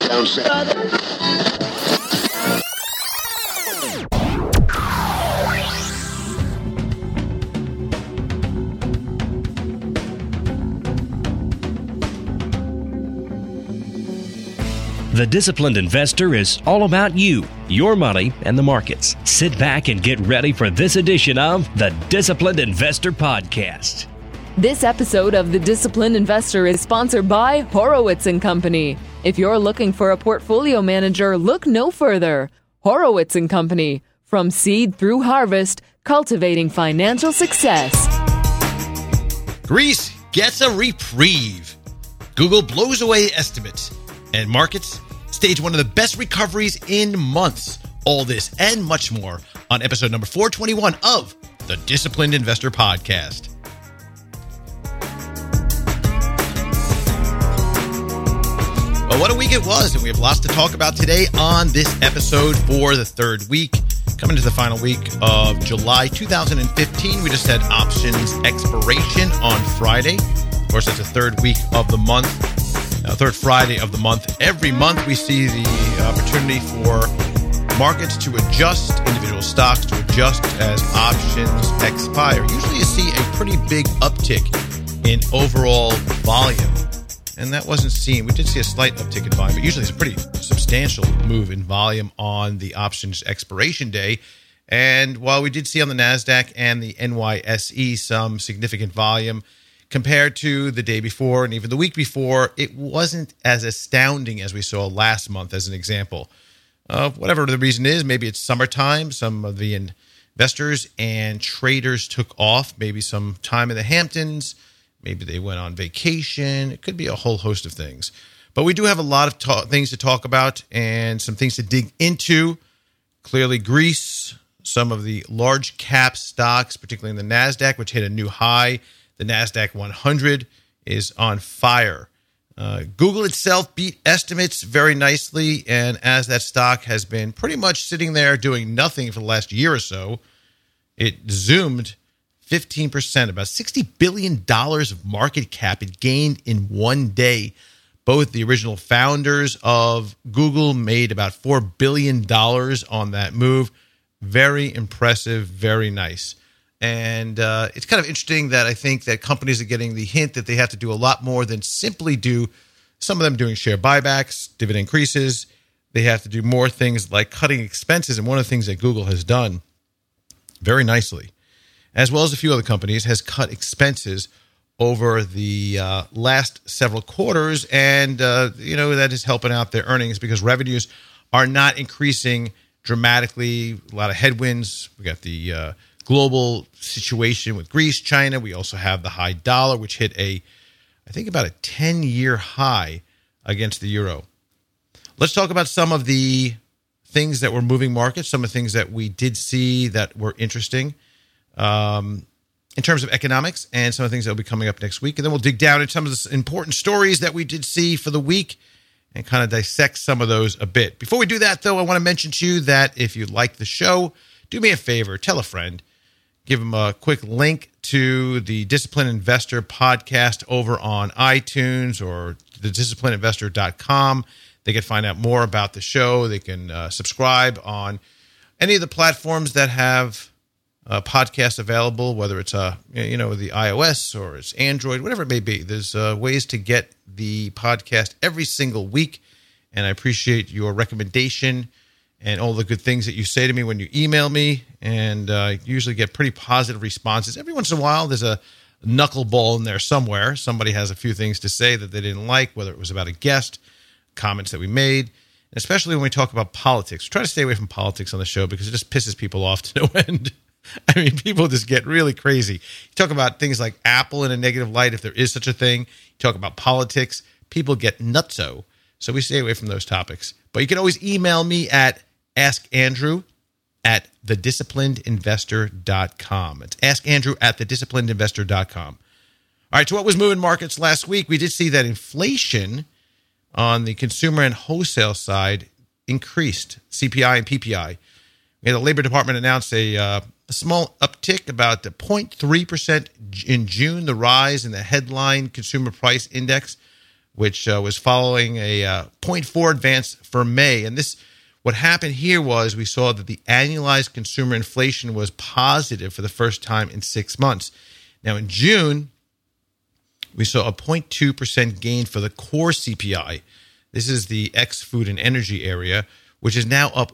down south. The Disciplined Investor is all about you, your money, and the markets. Sit back and get ready for this edition of the Disciplined Investor Podcast. This episode of The Disciplined Investor is sponsored by Horowitz & Company. If you're looking for a portfolio manager, look no further. Horowitz & Company. From seed through harvest, cultivating financial success. Greece gets a reprieve. Google blows away estimates. And markets stage one of the best recoveries in months. All this and much more on episode number 421 of the Disciplined Investor Podcast. Well, what a week it was, and we have lots to talk about today on this episode for the third week. Coming to the final week of July 2015, we just had options expiration on Friday. Of course, that's the third week of the month. Third Friday of the month. Every month we see the opportunity for markets to adjust, individual stocks to adjust as options expire. Usually you see a pretty big uptick in overall volume, and that wasn't seen. We did see a slight uptick in volume, but usually it's a pretty substantial move in volume on the options expiration day. And while we did see on the NASDAQ and the NYSE some significant volume, compared to the day before and even the week before, it wasn't as astounding as we saw last month, as an example. Whatever the reason is, maybe it's summertime. Some of the investors and traders took off, maybe some time in the Hamptons. Maybe they went on vacation. It could be a whole host of things. But we do have a lot of things to talk about and some things to dig into. Clearly, Greece, some of the large cap stocks, particularly in the NASDAQ, which hit a new high. The NASDAQ 100 is on fire. Google itself beat estimates very nicely, and as that stock has been pretty much sitting there doing nothing for the last year or so, it zoomed 15%, about $60 billion of market cap it gained in one day. Both the original founders of Google made about $4 billion on that move. Very impressive, very nice. And it's kind of interesting that I think that companies are getting the hint that they have to do a lot more than simply do, some of them doing share buybacks, dividend increases. They have to do more things like cutting expenses. And one of the things that Google has done very nicely, as well as a few other companies, has cut expenses over the last several quarters. And, that is helping out their earnings because revenues are not increasing dramatically. A lot of headwinds. We got the global situation with Greece, China. We also have the high dollar, which hit about a 10-year high against the euro. Let's talk about some of the things that were moving markets, some of the things that we did see that were interesting in terms of economics, and some of the things that will be coming up next week. And then we'll dig down into some of the important stories that we did see for the week and kind of dissect some of those a bit. Before we do that, though, I want to mention to you that if you like the show, do me a favor, tell a friend. Give them a quick link to the Disciplined Investor podcast over on iTunes or thedisciplinedinvestor.com. They can find out more about the show. They can subscribe on any of the platforms that have podcasts available, whether it's the iOS or it's Android, whatever it may be. There's ways to get the podcast every single week, and I appreciate your recommendation and all the good things that you say to me when you email me, and I usually get pretty positive responses. Every once in a while, there's a knuckleball in there somewhere. Somebody has a few things to say that they didn't like, whether it was about a guest, comments that we made, especially when we talk about politics. We try to stay away from politics on the show because it just pisses people off to no end. I mean, people just get really crazy. You talk about things like Apple in a negative light, if there is such a thing. You talk about politics, people get nutso. So we stay away from those topics. But you can always email me at askandrew@thedisciplinedinvestor.com. It's askandrew@thedisciplinedinvestor.com. All right, so what was moving markets last week? We did see that inflation on the consumer and wholesale side increased, CPI and PPI. We had the Labor Department announce a small uptick, about 0.3% in June, the rise in the headline consumer price index, which was following a 0.4 advance for May. And what happened here was we saw that the annualized consumer inflation was positive for the first time in 6 months. Now, in June, we saw a 0.2% gain for the core CPI. This is the ex-food and energy area, which is now up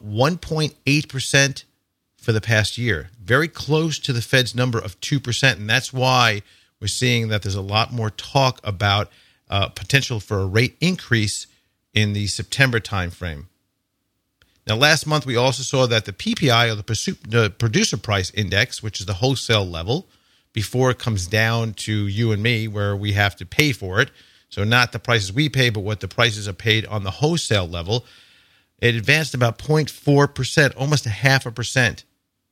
1.8% for the past year, very close to the Fed's number of 2%. And that's why we're seeing that there's a lot more talk about potential for a rate increase in the September timeframe. Now, last month, we also saw that the PPI, or the producer price index, which is the wholesale level, before it comes down to you and me, where we have to pay for it. So not the prices we pay, but what the prices are paid on the wholesale level. It advanced about 0.4%, almost 0.5%.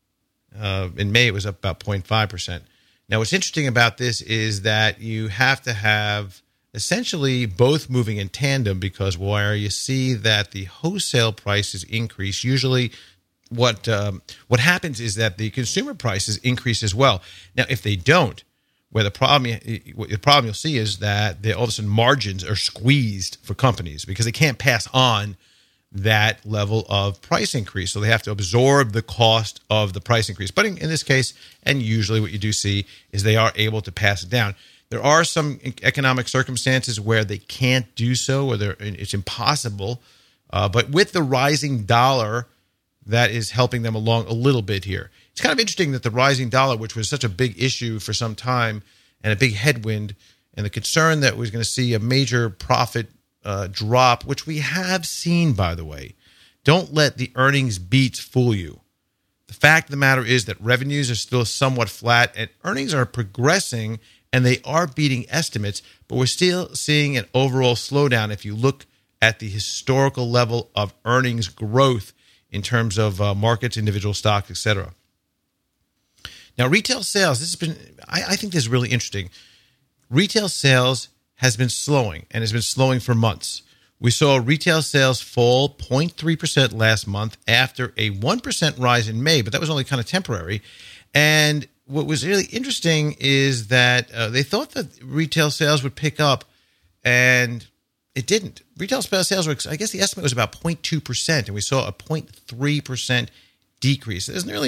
In May, it was up about 0.5%. Now, what's interesting about this is that you have to have essentially both moving in tandem, because where you see that the wholesale prices increase, usually what happens is that the consumer prices increase as well. Now, if they don't, the problem you'll see is that all of a sudden margins are squeezed for companies because they can't pass on that level of price increase. So they have to absorb the cost of the price increase. But in this case, and usually what you do see is they are able to pass it down. There are some economic circumstances where they can't do so, or it's impossible. But with the rising dollar, that is helping them along a little bit here. It's kind of interesting that the rising dollar, which was such a big issue for some time and a big headwind, and the concern that we're going to see a major profit drop, which we have seen, by the way. Don't let the earnings beats fool you. The fact of the matter is that revenues are still somewhat flat and earnings are progressing, and they are beating estimates, but we're still seeing an overall slowdown if you look at the historical level of earnings growth in terms of markets, individual stocks, etc. Now, retail sales, I think this is really interesting. Retail sales has been slowing, and has been slowing for months. We saw retail sales fall 0.3% last month after a 1% rise in May, but that was only kind of temporary. And what was really interesting is that they thought that retail sales would pick up, and it didn't. Retail sales were, I guess the estimate was about 0.2%, and we saw a 0.3% decrease. There's really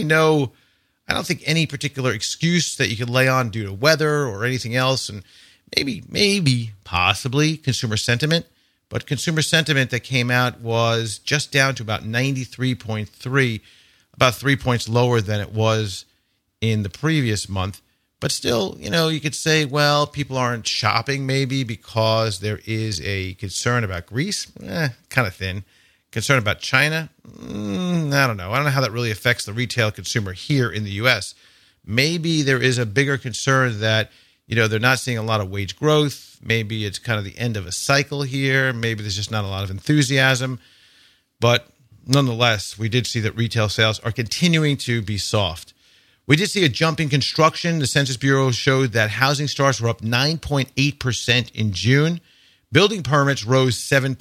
I don't think any particular excuse that you could lay on due to weather or anything else, and maybe, possibly consumer sentiment. But consumer sentiment that came out was just down to about 93.3, about 3 points lower than it was in the previous month. But still, you could say, well, people aren't shopping maybe because there is a concern about Greece. Kind of thin. Concern about China? I don't know. I don't know how that really affects the retail consumer here in the U.S. Maybe there is a bigger concern that, they're not seeing a lot of wage growth. Maybe it's kind of the end of a cycle here. Maybe there's just not a lot of enthusiasm. But nonetheless, we did see that retail sales are continuing to be soft. We did see a jump in construction. The Census Bureau showed that housing starts were up 9.8% in June. Building permits rose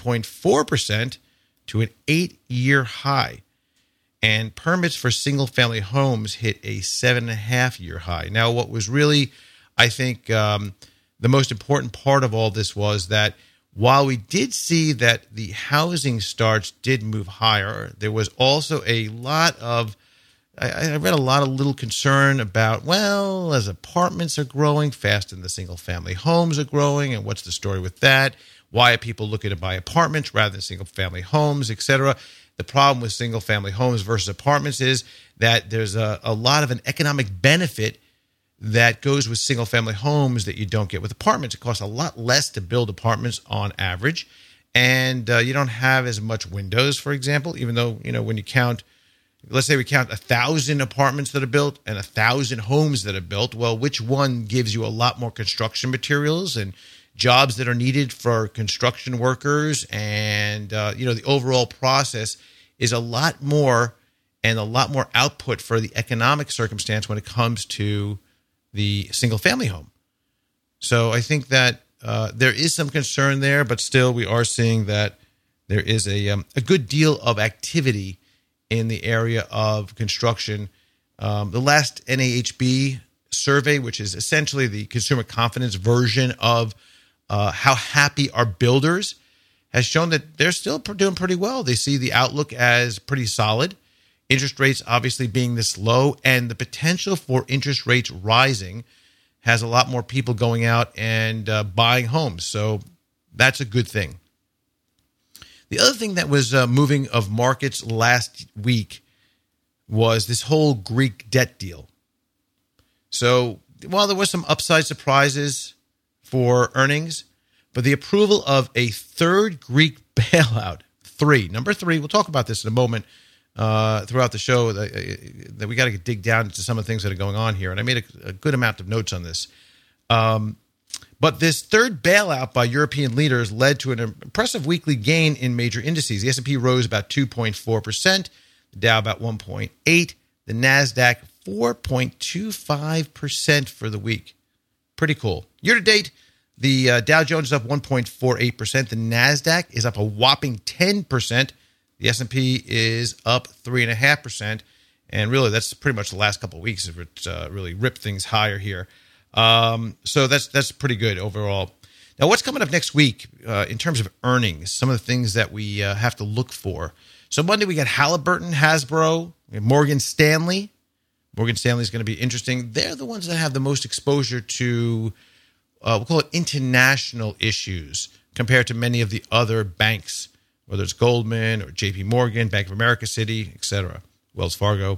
7.4% to an 8-year high. And permits for single-family homes hit a 7.5-year high. Now, what was really, I think, the most important part of all this was that while we did see that the housing starts did move higher, there was also a lot of, I read a lot of little concern about, well, as apartments are growing faster than the single-family homes are growing, and what's the story with that? Why are people looking to buy apartments rather than single-family homes, etc.? The problem with single-family homes versus apartments is that there's a lot of an economic benefit that goes with single-family homes that you don't get with apartments. It costs a lot less to build apartments on average, and you don't have as much windows, for example, even though, when you count, let's say we count 1,000 apartments that are built and 1,000 homes that are built, well, which one gives you a lot more construction materials and jobs that are needed for construction workers, and the overall process is a lot more and a lot more output for the economic circumstance when it comes to the single-family home. So I think that there is some concern there, but still we are seeing that there is a good deal of activity in the area of construction. The last NAHB survey, which is essentially the consumer confidence version of how happy are builders has shown that they're still doing pretty well. They see the outlook as pretty solid. Interest rates obviously being this low, and the potential for interest rates rising has a lot more people going out and buying homes. So that's a good thing. The other thing that was moving of markets last week was this whole Greek debt deal. So while there was some upside surprises for earnings, but the approval of a third Greek bailout, number three, we'll talk about this in a moment throughout the show, that we got to dig down into some of the things that are going on here. And I made a good amount of notes on this. But this third bailout by European leaders led to an impressive weekly gain in major indices. The S&P rose about 2.4%, the Dow about 1.8%, the NASDAQ 4.25% for the week. Pretty cool. Year to date, the Dow Jones is up 1.48%. The NASDAQ is up a whopping 10%. The S&P is up 3.5%. And really, that's pretty much the last couple of weeks if it really ripped things higher here. So that's pretty good overall. Now, what's coming up next week in terms of earnings? Some of the things that we have to look for. So Monday, we got Halliburton, Hasbro, Morgan Stanley. Morgan Stanley is going to be interesting. They're the ones that have the most exposure to, we'll call it international issues compared to many of the other banks, whether it's Goldman or JP Morgan, Bank of America, Citi, etc., Wells Fargo.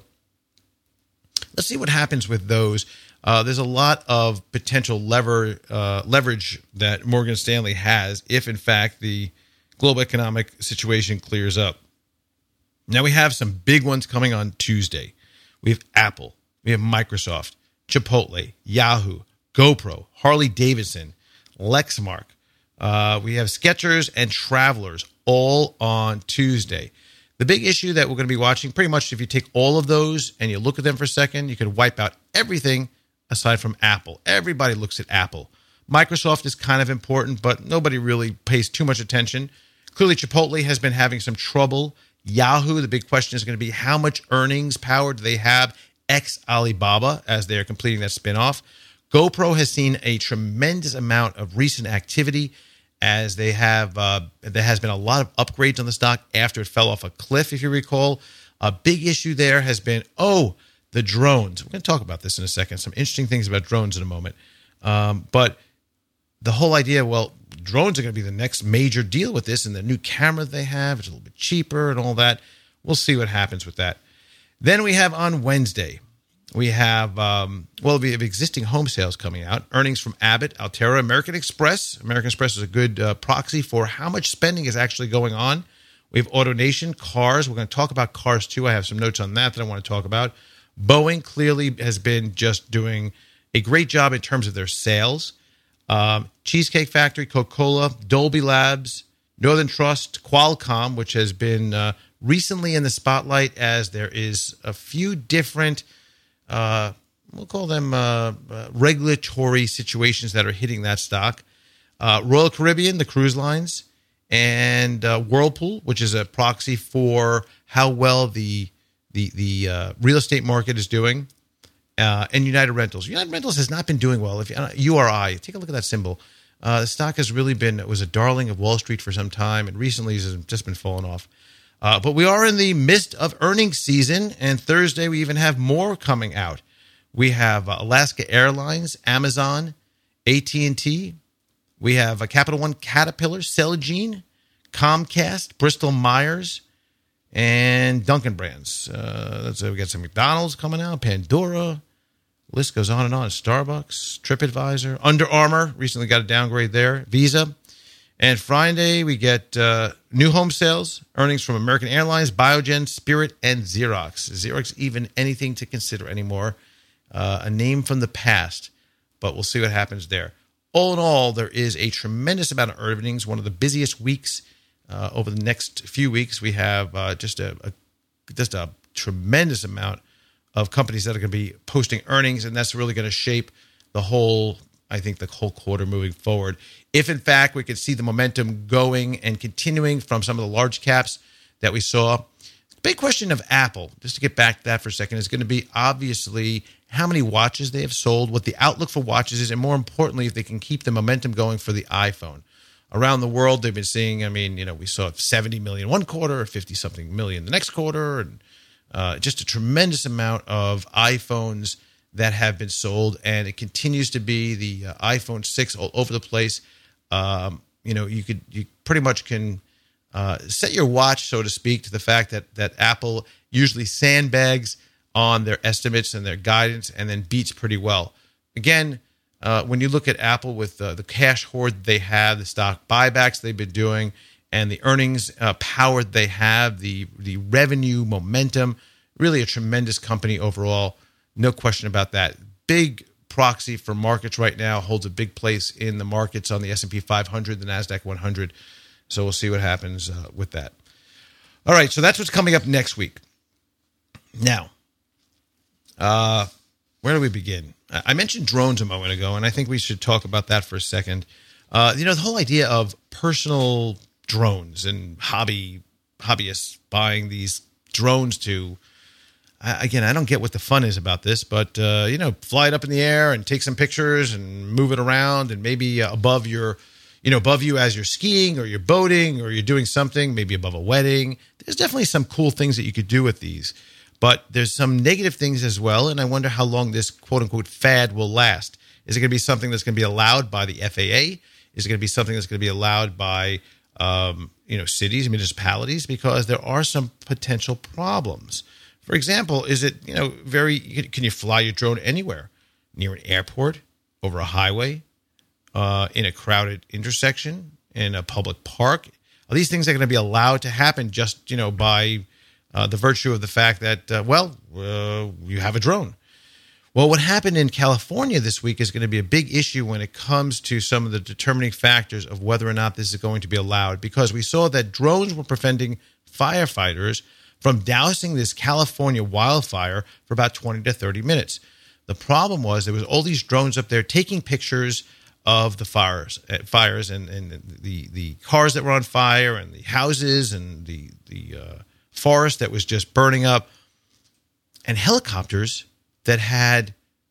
Let's see what happens with those. There's a lot of potential leverage that Morgan Stanley has if, in fact, the global economic situation clears up. Now, we have some big ones coming on Tuesday. We have Apple, we have Microsoft, Chipotle, Yahoo, GoPro, Harley-Davidson, Lexmark. We have Skechers and Travelers all on Tuesday. The big issue that we're going to be watching, pretty much if you take all of those and you look at them for a second, you could wipe out everything aside from Apple. Everybody looks at Apple. Microsoft is kind of important, but nobody really pays too much attention. Clearly, Chipotle has been having some trouble. Yahoo, the big question is going to be how much earnings power do they have ex-Alibaba as they're completing that spinoff. GoPro has seen a tremendous amount of recent activity as they have. There has been a lot of upgrades on the stock after it fell off a cliff, if you recall. A big issue there has been, the drones. We're going to talk about this in a second. Some interesting things about drones in a moment. But the whole idea, drones are going to be the next major deal with this, and the new camera they have, it's a little bit cheaper and all that. We'll see what happens with that. Then we have on Wednesday, we have, we have existing home sales coming out, earnings from Abbott, Altera, American Express. American Express is a good proxy for how much spending is actually going on. We have AutoNation, cars. We're going to talk about cars too. I have some notes on that I want to talk about. Boeing clearly has been just doing a great job in terms of their sales. Cheesecake Factory, Coca-Cola, Dolby Labs, Northern Trust, Qualcomm, which has been recently in the spotlight as there is a few different, we'll call them regulatory situations that are hitting that stock. Royal Caribbean, the cruise lines, and Whirlpool, which is a proxy for how well the real estate market is doing. And United Rentals. United Rentals has not been doing well. If URI, take a look at that symbol. The stock has really been, it was a darling of Wall Street for some time, and recently has just been falling off. But we are in the midst of earnings season, and Thursday we even have more coming out. We have Alaska Airlines, Amazon, AT&T. We have Capital One, Caterpillar, Celgene, Comcast, Bristol Myers, and Dunkin' Brands. We got some McDonald's coming out, Pandora. List goes on and on. Starbucks, TripAdvisor, Under Armour recently got a downgrade there. Visa. And Friday, we get new home sales, earnings from American Airlines, Biogen, Spirit, and Xerox. Xerox even anything to consider anymore. A name from the past, but we'll see what happens there. All in all, there is a tremendous amount of earnings, one of the busiest weeks over the next few weeks. We have just a tremendous amount of companies that are going to be posting earnings, and that's really going to shape the whole quarter moving forward. If, in fact, we could see the momentum going and continuing from some of the large caps that we saw, big question of Apple, just to get back to that for a second, is going to be obviously how many watches they have sold, what the outlook for watches is, and more importantly, if they can keep the momentum going for the iPhone. Around the world, they've been seeing, we saw 70 million one quarter, 50-something million the next quarter, and just a tremendous amount of iPhones that have been sold, and it continues to be the iPhone 6 all over the place. You pretty much can set your watch, so to speak, to the fact that Apple usually sandbags on their estimates and their guidance and then beats pretty well. Again, when you look at Apple with the cash hoard they have, the stock buybacks they've been doing, and the earnings power they have, the revenue momentum, really a tremendous company overall. No question about that. Big proxy for markets right now, holds a big place in the markets on the S&P 500, the NASDAQ 100. So we'll see what happens with that. All right, so that's what's coming up next week. Now, where do we begin? I mentioned drones a moment ago, and I think we should talk about that for a second. The whole idea of personal drones and hobbyists buying these drones to, again, I don't get what the fun is about this, but, fly it up in the air and take some pictures and move it around, and maybe above you as you're skiing or you're boating or you're doing something, maybe above a wedding. There's definitely some cool things that you could do with these. But there's some negative things as well, and I wonder how long this quote-unquote fad will last. Is it going to be something that's going to be allowed by the FAA? Is it going to be something that's going to be allowed by cities, municipalities? Because there are some potential problems. For example, is it can you fly your drone anywhere? Near an airport, over a highway, in a crowded intersection, in a public park? Are these things that are going to be allowed to happen just by the virtue of the fact that, you have a drone? Well, what happened in California this week is going to be a big issue when it comes to some of the determining factors of whether or not this is going to be allowed, because we saw that drones were preventing firefighters from dousing this California wildfire for about 20 to 30 minutes. The problem was there was all these drones up there taking pictures of the fires and the cars that were on fire and the houses and the forest that was just burning up, and helicopters that had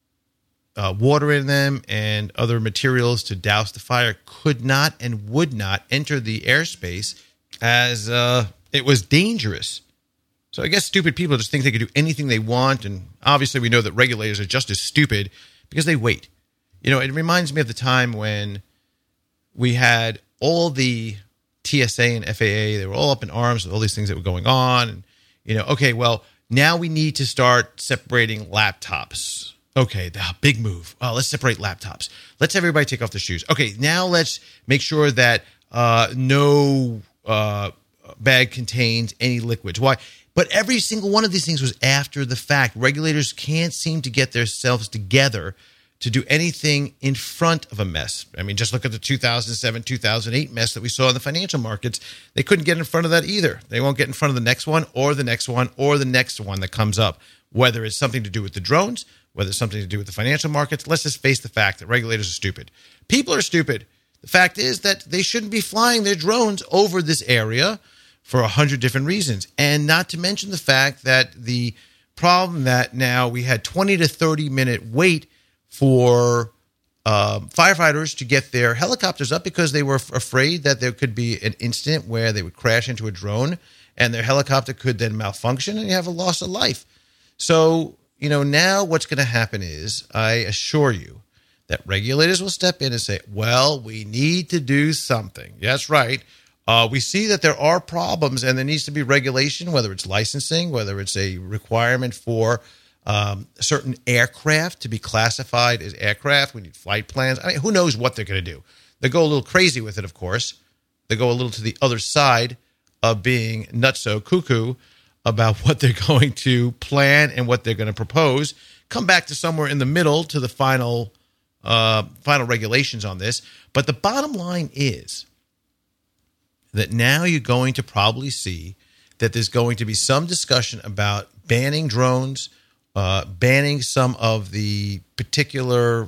water in them and other materials to douse the fire could not and would not enter the airspace as it was dangerous. So I guess stupid people just think they could do anything they want, and obviously we know that regulators are just as stupid because they wait. It reminds me of the time when we had all the TSA and FAA, they were all up in arms with all these things that were going on. And, now we need to start separating laptops. Okay, the big move. Let's separate laptops. Let's everybody take off their shoes. Okay, now let's make sure that no bag contains any liquids. Why? But every single one of these things was after the fact. Regulators can't seem to get themselves together to do anything in front of a mess. Just look at the 2007, 2008 mess that we saw in the financial markets. They couldn't get in front of that either. They won't get in front of the next one or the next one or the next one that comes up, whether it's something to do with the drones, whether it's something to do with the financial markets. Let's just face the fact that regulators are stupid. People are stupid. The fact is that they shouldn't be flying their drones over this area for 100 different reasons. And not to mention the fact that the problem that now we had 20 to 30 minute wait for firefighters to get their helicopters up because they were afraid that there could be an incident where they would crash into a drone and their helicopter could then malfunction and you have a loss of life. So, now what's going to happen is, I assure you that regulators will step in and say, well, we need to do something. That's right. We see that there are problems and there needs to be regulation, whether it's licensing, whether it's a requirement for certain aircraft to be classified as aircraft. We need flight plans. Who knows what they're going to do? They go a little crazy with it, of course. They go a little to the other side of being nutso cuckoo about what they're going to plan and what they're going to propose. Come back to somewhere in the middle to the final regulations on this. But the bottom line is that now you're going to probably see that there's going to be some discussion about banning drones, banning some of the particular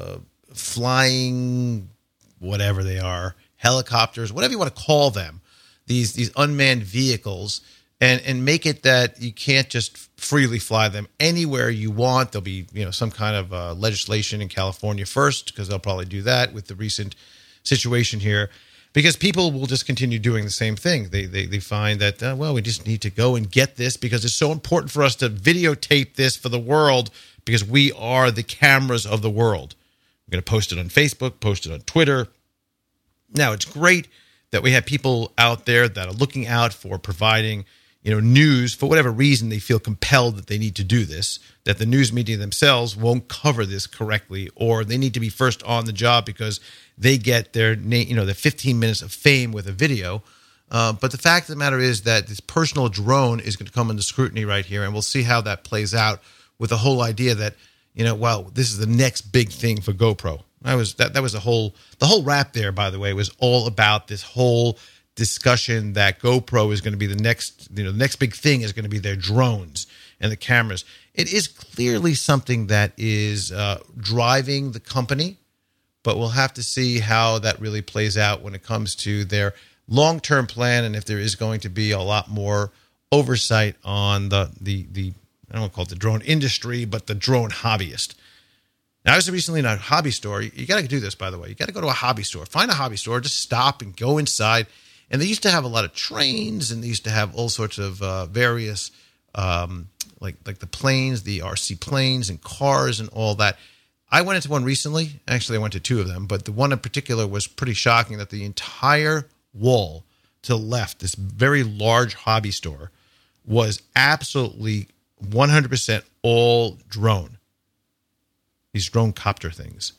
flying, whatever they are, helicopters, whatever you want to call them, these unmanned vehicles and make it that you can't just freely fly them anywhere you want. There'll be, some kind of legislation in California first, because they'll probably do that with the recent situation here, because people will just continue doing the same thing. They find that, we just need to go and get this because it's so important for us to videotape this for the world, because we are the cameras of the world. We're going to post it on Facebook, post it on Twitter. Now, it's great that we have people out there that are looking out for providing news for whatever reason they feel compelled that they need to do this, that the news media themselves won't cover this correctly, or they need to be first on the job because they get their 15 minutes of fame with a video. But the fact of the matter is that this personal drone is going to come under scrutiny right here, and we'll see how that plays out with the whole idea that, this is the next big thing for GoPro. That was the whole wrap there, by the way, was all about this whole discussion that GoPro is going to be the next big thing is going to be their drones and the cameras. It is clearly something that is driving the company, but we'll have to see how that really plays out when it comes to their long-term plan, and if there is going to be a lot more oversight on the I don't want to call it the drone industry, but the drone hobbyist. Now, I was recently in a hobby store. You got to do this, by the way. You got to go to a hobby store. Find a hobby store. Just stop and go inside. And they used to have a lot of trains, and they used to have all sorts of various, like the planes, the RC planes and cars and all that. I went into one recently. Actually, I went to two of them. But the one in particular was pretty shocking, that the entire wall to the left, this very large hobby store, was absolutely 100% all drone. These drone copter things.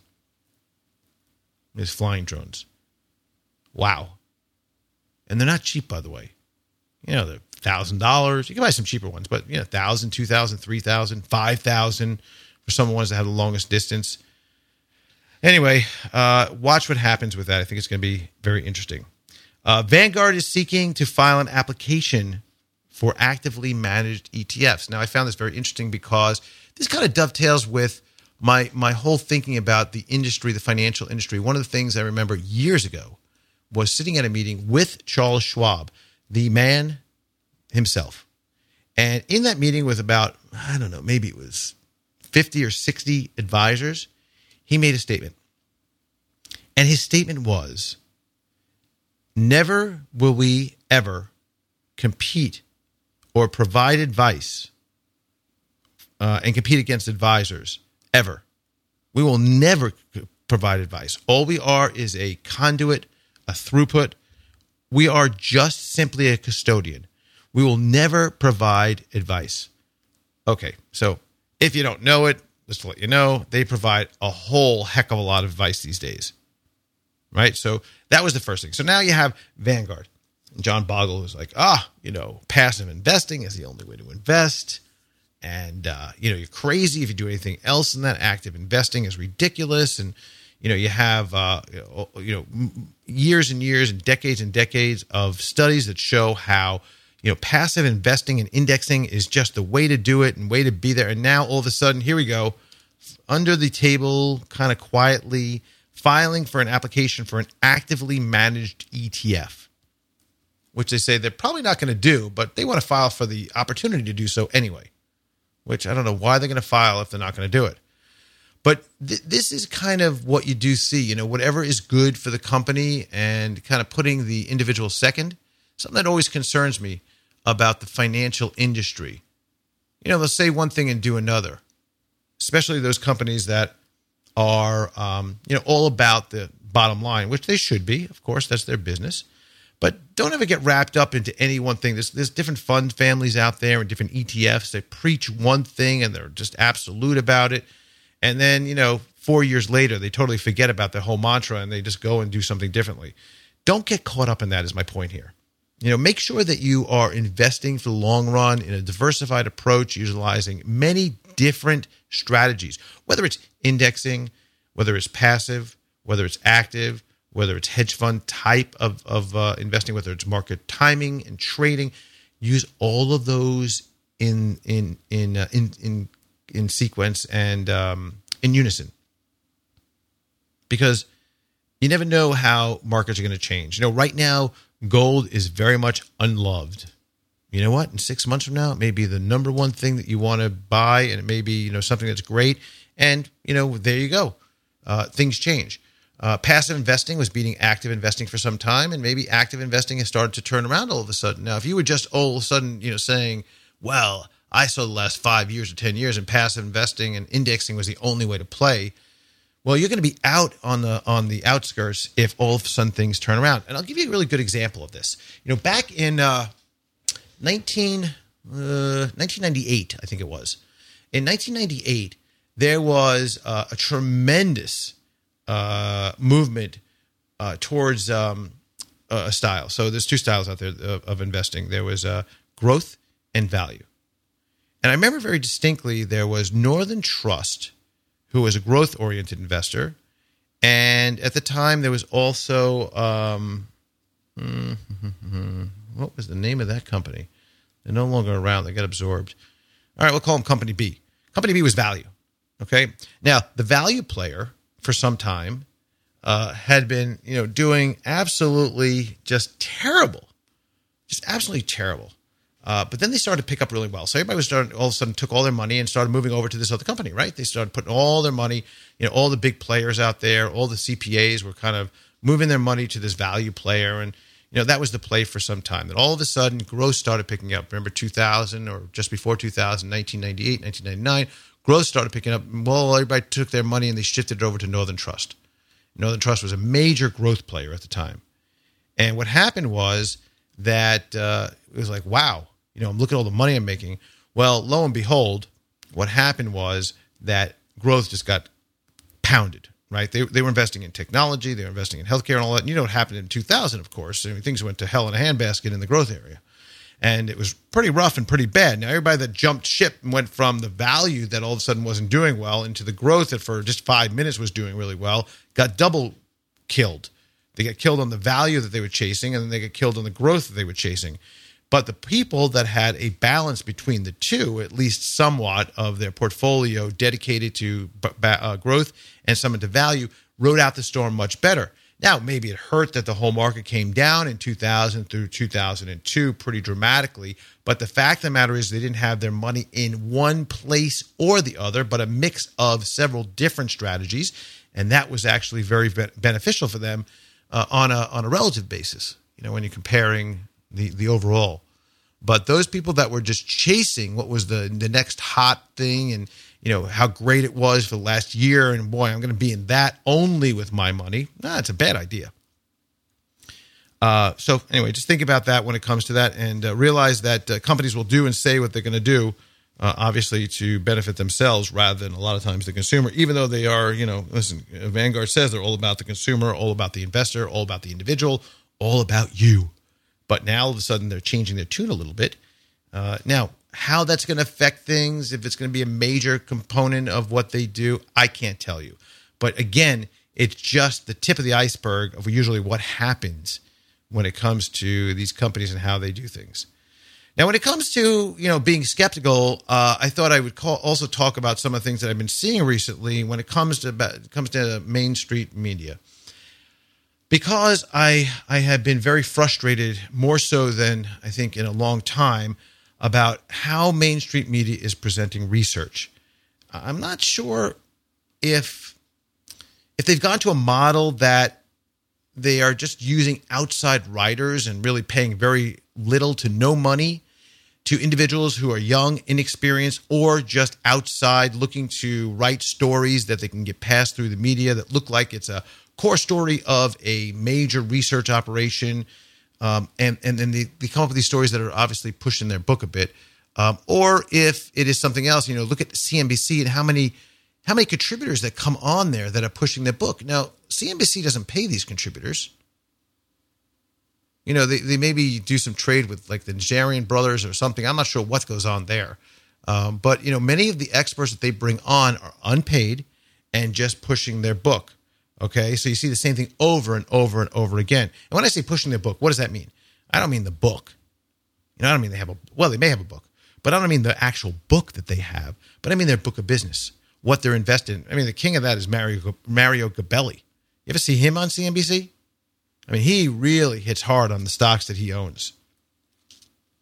These flying drones. Wow. And they're not cheap, by the way. They're $1,000. You can buy some cheaper ones, but $1,000, $2,000, $3,000, $5,000 for some ones that have the longest distance. Anyway, watch what happens with that. I think it's going to be very interesting. Vanguard is seeking to file an application for actively managed ETFs. Now, I found this very interesting because this kind of dovetails with my whole thinking about the industry, the financial industry. One of the things I remember years ago was sitting at a meeting with Charles Schwab, the man himself. And in that meeting with about, I don't know, maybe it was 50 or 60 advisors, he made a statement. And his statement was, never will we ever compete or provide advice and compete against advisors, ever. We will never provide advice. All we are is a conduit, a throughput. We are just simply a custodian. We will never provide advice. Okay, so if you don't know it, just to let you know, they provide a whole heck of a lot of advice these days, right? So that was the first thing. So now you have Vanguard. John Bogle was like, passive investing is the only way to invest. And, you're crazy if you do anything else than that. Active investing is ridiculous. And, you have, years and years and decades of studies that show how, passive investing and indexing is just the way to do it and way to be there. And now all of a sudden, here we go, under the table, kind of quietly filing for an application for an actively managed ETF, which they say they're probably not going to do, but they want to file for the opportunity to do so anyway, which I don't know why they're going to file if they're not going to do it. But this is kind of what you do see, whatever is good for the company and kind of putting the individual second. Something that always concerns me about the financial industry. They'll say one thing and do another, especially those companies that are, all about the bottom line, which they should be. Of course, that's their business. But don't ever get wrapped up into any one thing. There's different fund families out there and different ETFs that preach one thing and they're just absolute about it. And then, 4 years later, they totally forget about their whole mantra and they just go and do something differently. Don't get caught up in that is my point here. Make sure that you are investing for the long run in a diversified approach, utilizing many different strategies, whether it's indexing, whether it's passive, whether it's active, whether it's hedge fund type of investing, whether it's market timing and trading. Use all of those in sequence and in unison, because you never know how markets are going to change. Right now, gold is very much unloved. you know what? In 6 months from now, it may be the number one thing that you want to buy, and it may be, something that's great. And, there you go. Things change. Passive investing was beating active investing for some time, and maybe active investing has started to turn around all of a sudden. Now, if you were just all of a sudden, saying, well, I saw the last 5 years or 10 years and passive investing and indexing was the only way to play, well, you're going to be out on the outskirts if all of a sudden things turn around. And I'll give you a really good example of this. Back in 1998, I think it was. In 1998, there was a tremendous movement towards a style. So there's two styles out there of investing. There was growth and value. And I remember very distinctly there was Northern Trust, who was a growth-oriented investor. And at the time, there was also, what was the name of that company? They're no longer around. They got absorbed. All right, we'll call them Company B. Company B was value, okay? Now, the value player for some time had been, doing absolutely just terrible, just absolutely terrible. But then they started to pick up really well. So everybody was all of a sudden took all their money and started moving over to this other company, right? They started putting all their money, all the big players out there, all the CPAs were kind of moving their money to this value player. And, that was the play for some time. Then all of a sudden, growth started picking up. Remember 2000 or just before 2000, 1998, 1999, growth started picking up. Well, everybody took their money and they shifted it over to Northern Trust. Northern Trust was a major growth player at the time. And what happened was that it was like, wow, I'm looking at all the money I'm making. Well, lo and behold, what happened was that growth just got pounded, right? They were investing in technology. They were investing in healthcare and all that. And what happened in 2000, of course. Things went to hell in a handbasket in the growth area. And it was pretty rough and pretty bad. Now, everybody that jumped ship and went from the value that all of a sudden wasn't doing well into the growth that for just 5 minutes was doing really well got double killed. They got killed on the value that they were chasing, and then they got killed on the growth that they were chasing. But the people that had a balance between the two, at least somewhat of their portfolio dedicated to growth and some into value, rode out the storm much better. Now, maybe it hurt that the whole market came down in 2000 through 2002 pretty dramatically, but the fact of the matter is they didn't have their money in one place or the other, but a mix of several different strategies, and that was actually very beneficial for them on a relative basis, when you're comparing the overall. But those people that were just chasing what was the next hot thing and, how great it was for the last year, and boy, I'm going to be in that only with my money, it's a bad idea. So anyway, just think about that when it comes to that, and realize that companies will do and say what they're going to do, obviously to benefit themselves rather than a lot of times the consumer, even though they are, listen, Vanguard says they're all about the consumer, all about the investor, all about the individual, all about you. But now, all of a sudden, they're changing their tune a little bit. Now, how that's going to affect things, if it's going to be a major component of what they do, I can't tell you. But again, it's just the tip of the iceberg of usually what happens when it comes to these companies and how they do things. Now, when it comes to being skeptical, I thought I would also talk about some of the things that I've been seeing recently when it comes to Main Street media. Because I have been very frustrated, more so than I think in a long time, about how Main Street media is presenting research. I'm not sure if they've gone to a model that they are just using outside writers and really paying very little to no money to individuals who are young, inexperienced, or just outside looking to write stories that they can get passed through the media that look like it's a core story of a major research operation, and then they come up with these stories that are obviously pushing their book a bit, or if it is something else, look at CNBC and how many contributors that come on there that are pushing their book. Now, CNBC doesn't pay these contributors. They maybe do some trade with like the Najarian brothers or something. I'm not sure what goes on there, but many of the experts that they bring on are unpaid and just pushing their book. Okay, so you see the same thing over and over and over again. And when I say pushing their book, what does that mean? I don't mean the book. I don't mean they may have a book, but I don't mean the actual book that they have, but I mean their book of business, what they're invested in. The king of that is Mario Gabelli. You ever see him on CNBC? He really hits hard on the stocks that he owns.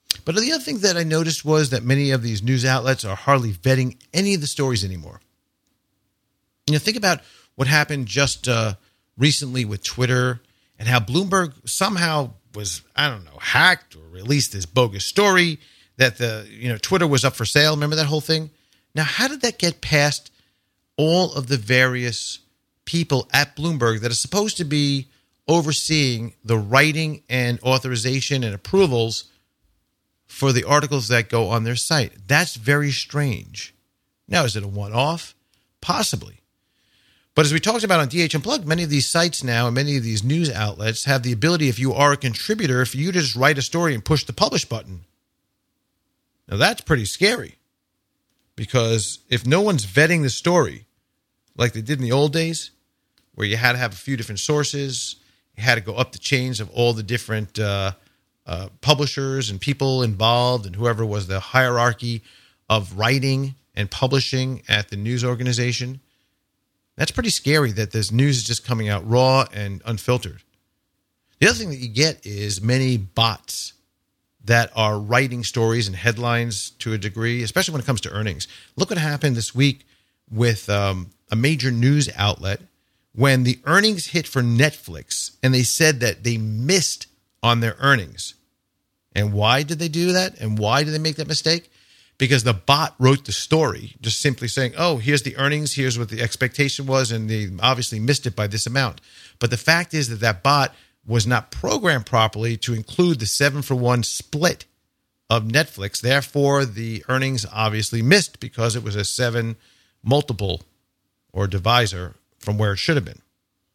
But the other thing that I noticed was that many of these news outlets are hardly vetting any of the stories anymore. Think about what happened just recently with Twitter and how Bloomberg somehow was, hacked or released this bogus story that Twitter was up for sale. Remember that whole thing? Now, how did that get past all of the various people at Bloomberg that are supposed to be overseeing the writing and authorization and approvals for the articles that go on their site? That's very strange. Now, is it a one-off? Possibly. But as we talked about on DH Unplugged, many of these sites now and many of these news outlets have the ability, if you are a contributor, for you to just write a story and push the publish button. Now, that's pretty scary because if no one's vetting the story like they did in the old days, where you had to have a few different sources, you had to go up the chains of all the different publishers and people involved and whoever was the hierarchy of writing and publishing at the news organization, that's pretty scary that this news is just coming out raw and unfiltered. The other thing that you get is many bots that are writing stories and headlines to a degree, especially when it comes to earnings. Look what happened this week with a major news outlet when the earnings hit for Netflix and they said that they missed on their earnings. And why did they do that? And why did they make that mistake? Because the bot wrote the story, just simply saying, oh, here's the earnings, here's what the expectation was, and they obviously missed it by this amount. But the fact is that bot was not programmed properly to include the 7-for-1 split of Netflix. Therefore, the earnings obviously missed because it was a 7 multiple or divisor from where it should have been.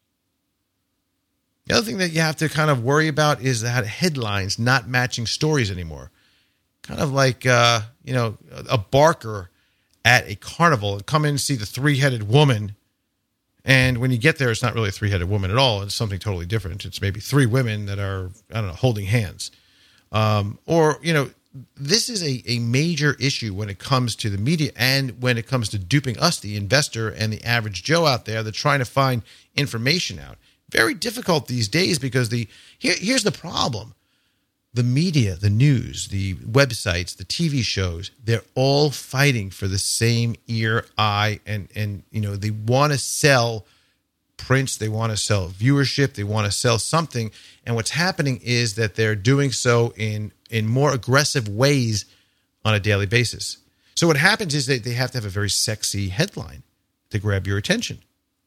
The other thing that you have to kind of worry about is that headlines not matching stories anymore. Kind of like, a barker at a carnival and come in and see the 3-headed woman. And when you get there, it's not really a 3-headed woman at all. It's something totally different. It's maybe 3 women that are, holding hands. This is a major issue when it comes to the media and when it comes to duping us, the investor and the average Joe out there that's trying to find information out. Very difficult these days because here's the problem. The media, the news, the websites, the TV shows, they're all fighting for the same ear, eye, and they want to sell prints, they want to sell viewership, they want to sell something. And what's happening is that they're doing so in more aggressive ways on a daily basis. So what happens is that they have to have a very sexy headline to grab your attention.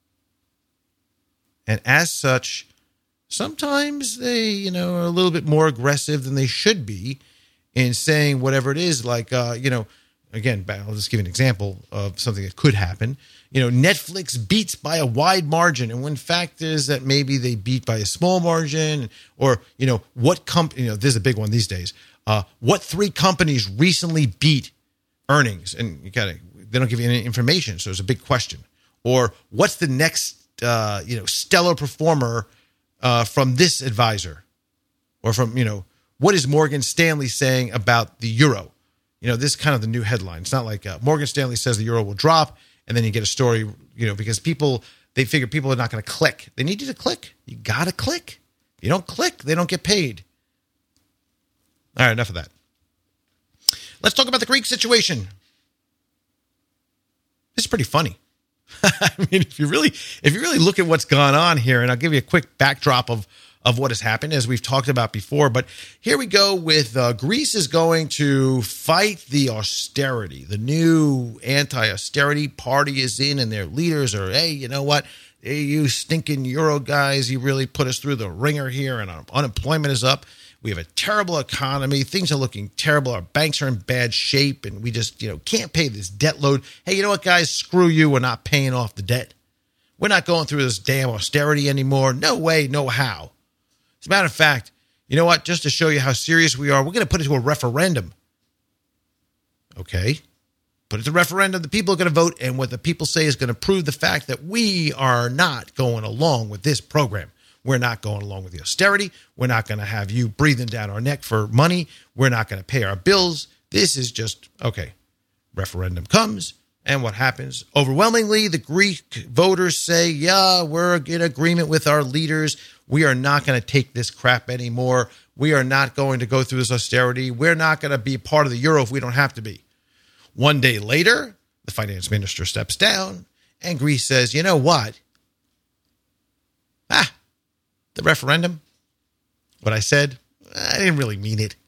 And as such, sometimes they, are a little bit more aggressive than they should be in saying whatever it is. Like, again, I'll just give you an example of something that could happen. Netflix beats by a wide margin. And when fact is that maybe they beat by a small margin or, what company, this is a big one these days. What 3 companies recently beat earnings? And they don't give you any information. So it's a big question. Or what's the next, stellar performer from this advisor, or from, what is Morgan Stanley saying about the euro? This is kind of the new headline. It's not like Morgan Stanley says the euro will drop, and then you get a story, because they figure people are not going to click. They need you to click. You got to click. If you don't click, they don't get paid. All right, enough of that. Let's talk about the Greek situation. This is pretty funny. I mean, if you really look at what's gone on here, and I'll give you a quick backdrop of what has happened, as we've talked about before. But here we go with Greece is going to fight the austerity. The new anti-austerity party is in, and their leaders are, hey, you know what? Hey, you stinking Euro guys, you really put us through the ringer here, and our unemployment is up. We have a terrible economy. Things are looking terrible. Our banks are in bad shape, and we just, can't pay this debt load. Hey, you know what, guys? Screw you. We're not paying off the debt. We're not going through this damn austerity anymore. No way, no how. As a matter of fact, you know what? Just to show you how serious we are, we're going to put it to a referendum. Okay? Put it to referendum. The people are going to vote, and what the people say is going to prove the fact that we are not going along with this program. We're not going along with the austerity. We're not going to have you breathing down our neck for money. We're not going to pay our bills. This is just, okay. Referendum comes, and what happens? Overwhelmingly, the Greek voters say, yeah, we're in agreement with our leaders. We are not going to take this crap anymore. we are not going to go through this austerity. We're not going to be part of the euro if we don't have to be. One day later, the finance minister steps down and Greece says, you know what? The referendum, what I said, I didn't really mean it.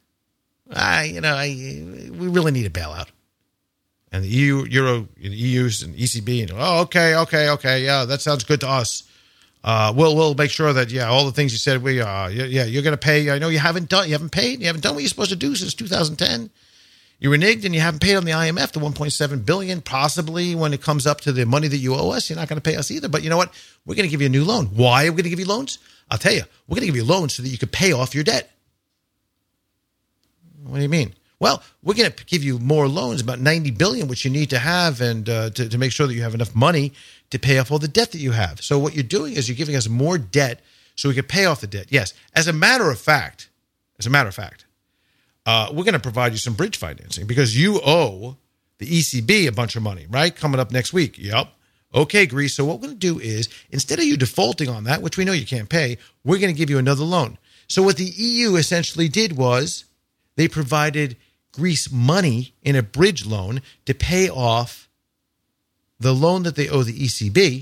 We really need a bailout. And the EU and ECB, okay, yeah, that sounds good to us. We'll make sure that all the things you said you're going to pay. I know you haven't done what you're supposed to do since 2010. You reneged and you haven't paid on the IMF the $1.7 billion. Possibly when it comes up to the money that you owe us, you're not going to pay us either. But you know what? We're going to give you a new loan. Why are we going to give you loans? I'll tell you. We're going to give you loans so that you can pay off your debt. What do you mean? Well, we're going to give you more loans, about $90 billion, which you need to have, and to make sure that you have enough money to pay off all the debt that you have. So what you're doing is you're giving us more debt so we can pay off the debt. Yes, as a matter of fact, we're going to provide you some bridge financing because you owe the ECB a bunch of money, right? Coming up next week. Yep. Okay, Greece. So what we're going to do is instead of you defaulting on that, which we know you can't pay, we're going to give you another loan. So what the EU essentially did was they provided Greece money in a bridge loan to pay off the loan that they owe the ECB,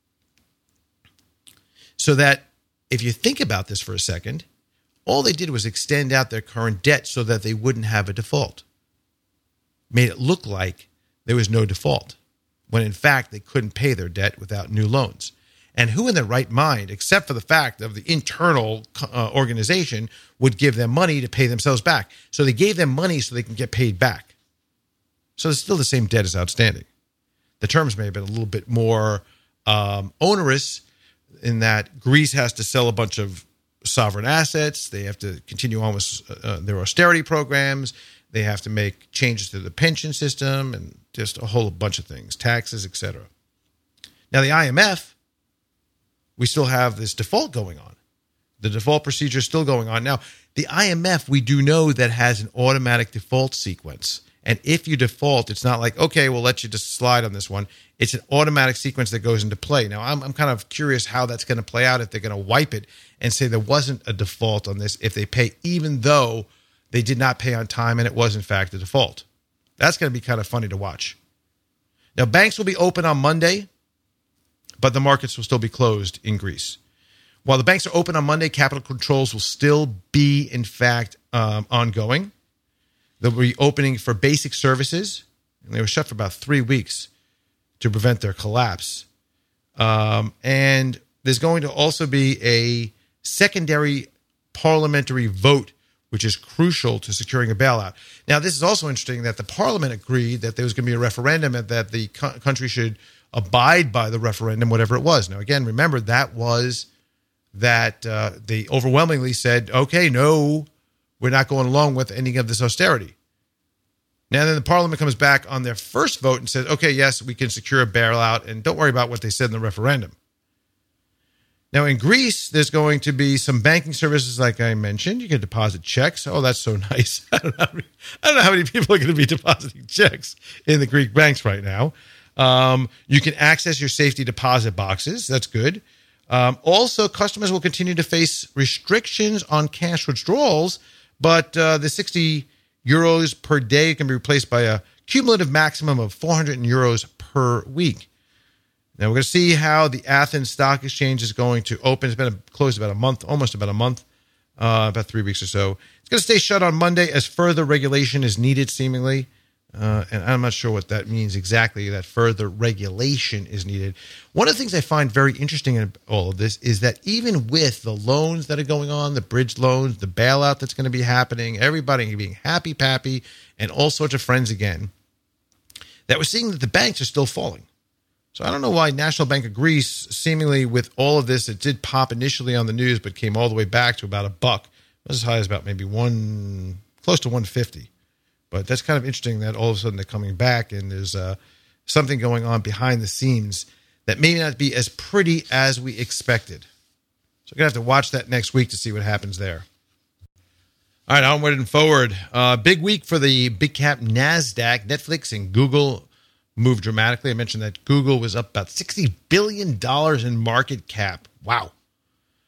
so that if you think about this for a second, all they did was extend out their current debt so that they wouldn't have a default. Made it look like there was no default, when in fact they couldn't pay their debt without new loans. And who in their right mind, except for the fact of the internal organization, would give them money to pay themselves back? So they gave them money so they can get paid back. So it's still the same debt as outstanding. The terms may have been a little bit more onerous in that Greece has to sell a bunch of sovereign assets. They have to continue on with their austerity programs. They have to make changes to the pension system and just a whole bunch of things, taxes, etc. Now, the IMF, we still have this default going on. The default procedure is still going on. Now, the IMF, we do know that has an automatic default sequence. And if you default, it's not like, okay, we'll let you just slide on this one. It's an automatic sequence that goes into play. Now, I'm kind of curious how that's going to play out, if they're going to wipe it and say there wasn't a default on this if they pay, even though they did not pay on time and it was, in fact, a default. That's going to be kind of funny to watch. Now, banks will be open on Monday, but the markets will still be closed in Greece. While the banks are open on Monday, capital controls will still be, in fact, ongoing. They'll be opening for basic services, and they were shut for about 3 weeks to prevent their collapse. And there's going to also be a secondary parliamentary vote, which is crucial to securing a bailout. Now, this is also interesting that the parliament agreed that there was going to be a referendum and that the country should abide by the referendum, whatever it was. Now, again, remember, that was that they overwhelmingly said, okay, no, we're not going along with any of this austerity. Now, then the parliament comes back on their first vote and says, okay, yes, we can secure a bailout, and don't worry about what they said in the referendum. Now, in Greece, there's going to be some banking services, like I mentioned. You can deposit checks. Oh, that's so nice. I don't know how many people are going to be depositing checks in the Greek banks right now. You can access your safety deposit boxes. That's good. Also, customers will continue to face restrictions on cash withdrawals, but the 60 euros per day can be replaced by a cumulative maximum of 400 euros per week. Now, we're going to see how the Athens Stock Exchange is going to open. It's been closed about a month, almost about a month, about 3 weeks or so. It's going to stay shut on Monday as further regulation is needed, seemingly. And I'm not sure what that means exactly, that further regulation is needed. One of the things I find very interesting in all of this is that even with the loans that are going on, the bridge loans, the bailout that's going to be happening, everybody being happy-pappy, and all sorts of friends again, that we're seeing that the banks are still falling. So I don't know why National Bank of Greece, seemingly with all of this, it did pop initially on the news, but came all the way back to about $1. It was as high as about maybe close to 150. But that's kind of interesting that all of a sudden they're coming back and there's something going on behind the scenes that may not be as pretty as we expected. So we're going to have to watch that next week to see what happens there. All right, onward and forward. Big week for the big cap NASDAQ. Netflix and Google moved dramatically. I mentioned that Google was up about $60 billion in market cap. Wow.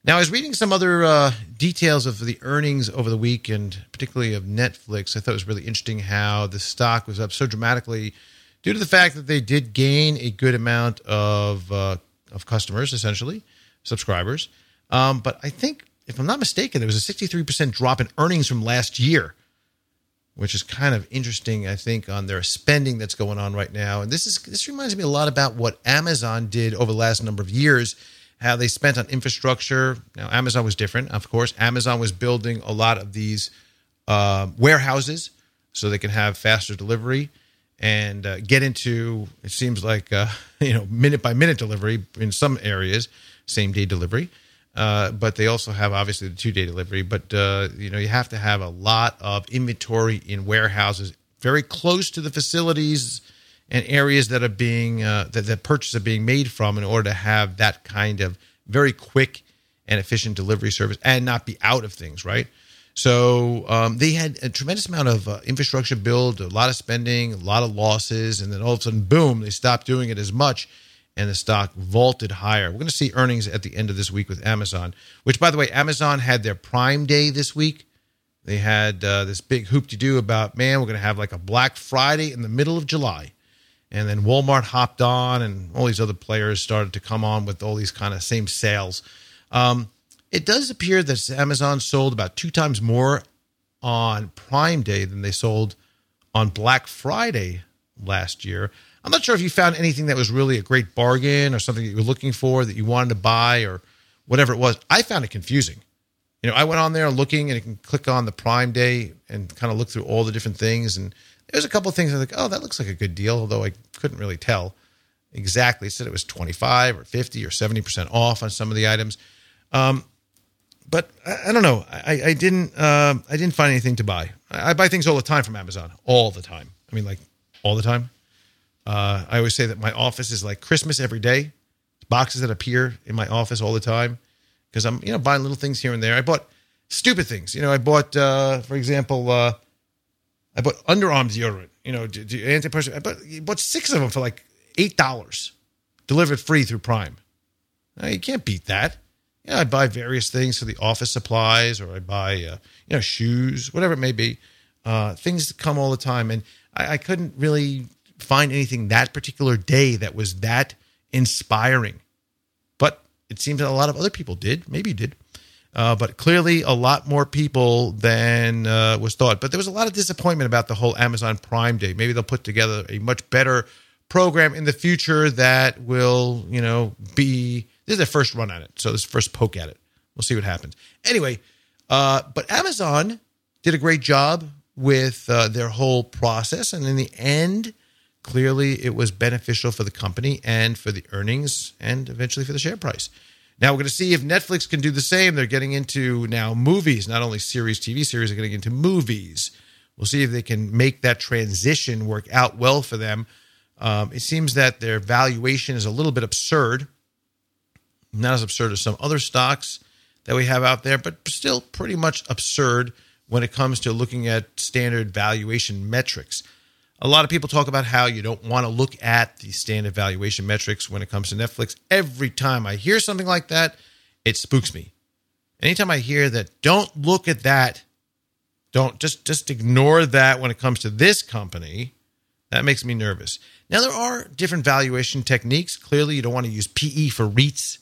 Now, I was reading some other details of the earnings over the week, and particularly of Netflix. I thought it was really interesting how the stock was up so dramatically due to the fact that they did gain a good amount of customers, essentially, subscribers. But I think, if I'm not mistaken, there was a 63% drop in earnings from last year, which is kind of interesting, I think, on their spending that's going on right now. And this reminds me a lot about what Amazon did over the last number of years, how they spent on infrastructure. Now, Amazon was different, of course. Amazon was building a lot of these warehouses so they can have faster delivery and get into, it seems like, minute-by-minute delivery in some areas, same-day delivery. But they also have, obviously, the 2-day delivery. But, you have to have a lot of inventory in warehouses very close to the facilities and areas that are being that purchases are being made from, in order to have that kind of very quick and efficient delivery service and not be out of things, right? So they had a tremendous amount of infrastructure build, a lot of spending, a lot of losses, and then all of a sudden, boom, they stopped doing it as much, and the stock vaulted higher. We're going to see earnings at the end of this week with Amazon, which, by the way, Amazon had their Prime Day this week. They had this big hoop-de-doo about, man, we're going to have like a Black Friday in the middle of July. And then Walmart hopped on, and all these other players started to come on with all these kind of same sales. It does appear that Amazon sold about 2 times more on Prime Day than they sold on Black Friday last year. I'm not sure if you found anything that was really a great bargain or something that you were looking for that you wanted to buy or whatever it was. I found it confusing. I went on there looking, and you can click on the Prime Day and kind of look through all the different things, and there's a couple of things I was like, oh, that looks like a good deal, although I couldn't really tell exactly. It said it was 25 or 50 or 70% off on some of the items. But I don't know. I didn't find anything to buy. I buy things all the time from Amazon, all the time. I mean, like all the time. I always say that my office is like Christmas every day. Boxes that appear in my office all the time because I'm, buying little things here and there. I bought stupid things. I bought, for example, I bought underarm deodorant, antiperspirant. I bought 6 of them for like $8, delivered free through Prime. Now, you can't beat that. I buy various things for the office supplies, or I buy, shoes, whatever it may be. Things come all the time, and I couldn't really find anything that particular day that was that inspiring. But it seems that a lot of other people did. Maybe you did. But clearly a lot more people than was thought. But there was a lot of disappointment about the whole Amazon Prime Day. Maybe they'll put together a much better program in the future that will, be... This is their first run at it, so this is the first poke at it. We'll see what happens. Anyway, but Amazon did a great job with their whole process, and in the end, clearly it was beneficial for the company and for the earnings and eventually for the share price. Now we're going to see if Netflix can do the same. They're getting into now movies, not only TV series, they're getting into movies. We'll see if they can make that transition work out well for them. It seems that their valuation is a little bit absurd. Not as absurd as some other stocks that we have out there, but still pretty much absurd when it comes to looking at standard valuation metrics. A lot of people talk about how you don't want to look at the standard valuation metrics when it comes to Netflix. Every time I hear something like that, it spooks me. Anytime I hear that, don't look at that, don't just ignore that when it comes to this company, that makes me nervous. Now, there are different valuation techniques. Clearly, you don't want to use PE for REITs.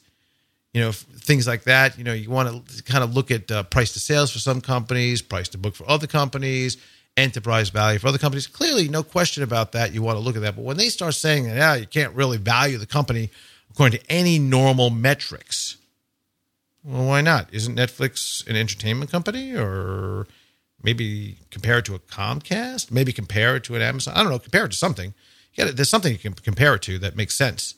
Things like that. You want to kind of look at price to sales for some companies, price to book for other companies, enterprise value for other companies. Clearly, no question about that. You want to look at that. But when they start saying that, you can't really value the company according to any normal metrics, well, why not? Isn't Netflix an entertainment company? Or maybe compare it to a Comcast? Maybe compare it to an Amazon? I don't know. Compare it to something. There's something you can compare it to that makes sense.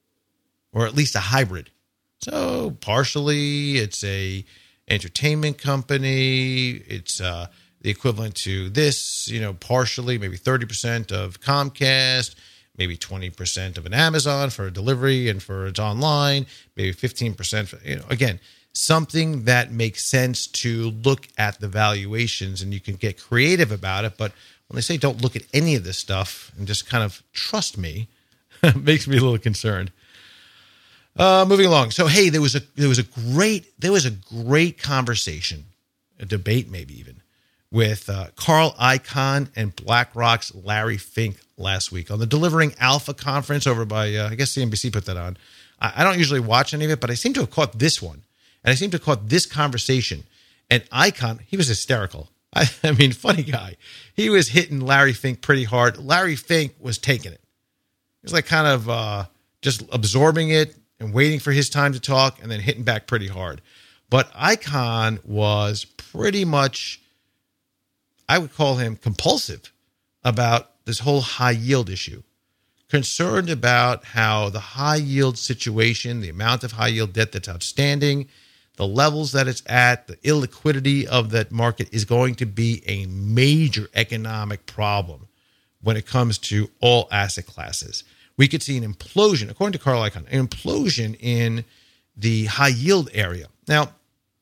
Or at least a hybrid. So partially, it's a entertainment company. It's the equivalent to this, partially, maybe 30% of Comcast, maybe 20% of an Amazon for delivery and for its online, maybe 15% for, again, something that makes sense to look at the valuations, and you can get creative about it. But when they say don't look at any of this stuff and just kind of trust me, it makes me a little concerned. Moving along. So, hey, there was a great conversation, a debate maybe even, with Carl Icahn and BlackRock's Larry Fink last week on the Delivering Alpha conference over by, I guess CNBC put that on. I don't usually watch any of it, but I seem to have caught this one. And I seem to have caught this conversation. And Icahn, he was hysterical. I mean, funny guy. He was hitting Larry Fink pretty hard. Larry Fink was taking it. He was like kind of just absorbing it and waiting for his time to talk and then hitting back pretty hard. But Icahn was pretty much, I would call him compulsive about this whole high yield issue. Concerned about how the high yield situation, the amount of high yield debt that's outstanding, the levels that it's at, the illiquidity of that market is going to be a major economic problem when it comes to all asset classes. We could see an implosion, according to Carl Icahn, an implosion in the high yield area. Now,